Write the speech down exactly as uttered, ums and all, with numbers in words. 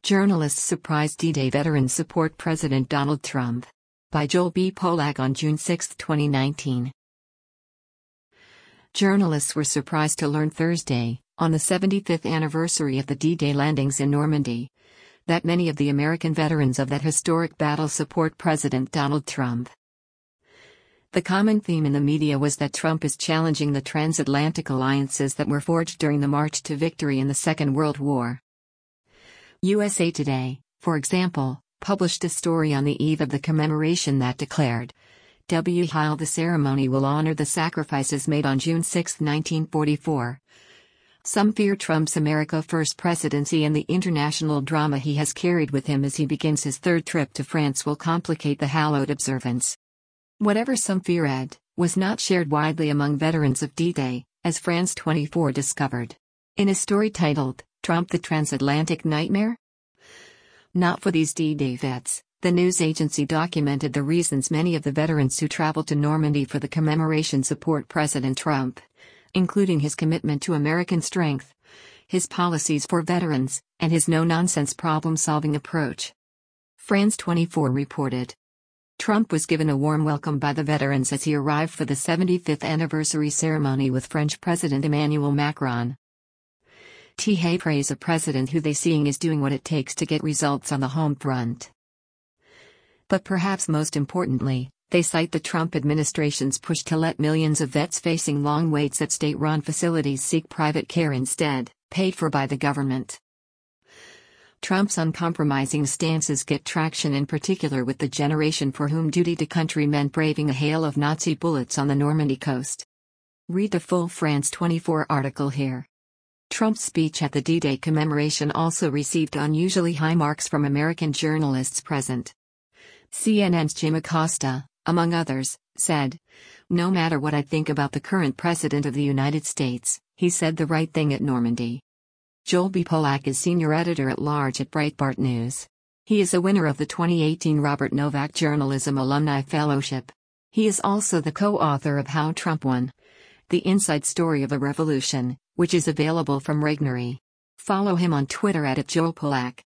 Journalists surprise D-Day veterans support President Donald Trump. By Joel B. Polak on June sixth, twenty nineteen. Journalists were surprised to learn Thursday, on the seventy-fifth anniversary of the D-Day landings in Normandy, that many of the American veterans of that historic battle support President Donald Trump. The common theme in the media was that Trump is challenging the transatlantic alliances that were forged during the march to victory in the Second World War. U S A Today, for example, published a story on the eve of the commemoration that declared, W. While the ceremony will honor the sacrifices made on June sixth, nineteen forty-four. Some fear Trump's America First presidency and the international drama he has carried with him as he begins his third trip to France will complicate the hallowed observance. Whatever some fear Ed, was not shared widely among veterans of D-Day, as France twenty-four discovered. In a story titled, Trump the Transatlantic Nightmare? Not for these D-Day vets, the news agency documented the reasons many of the veterans who traveled to Normandy for the commemoration support President Trump, including his commitment to American strength, his policies for veterans, and his no-nonsense problem-solving approach. France twenty-four reported. Trump was given a warm welcome by the veterans as he arrived for the seventy-fifth anniversary ceremony with French President Emmanuel Macron. T H praise a president who they seeing is doing what it takes to get results on the home front. But perhaps most importantly, they cite the Trump administration's push to let millions of vets facing long waits at state-run facilities seek private care instead, paid for by the government. Trump's uncompromising stances get traction in particular with the generation for whom duty to country meant braving a hail of Nazi bullets on the Normandy coast. Read the full France twenty-four article here. Trump's speech at the D-Day commemoration also received unusually high marks from American journalists present. C N N's Jim Acosta, among others, said, "No matter what I think about the current President of the United States, he said the right thing at Normandy." Joel B. Polak is senior editor-at-large at Breitbart News. He is a winner of the twenty eighteen Robert Novak Journalism Alumni Fellowship. He is also the co-author of How Trump Won: The Inside Story of a Revolution, which is available from Regnery. Follow him on Twitter at Joel Polak.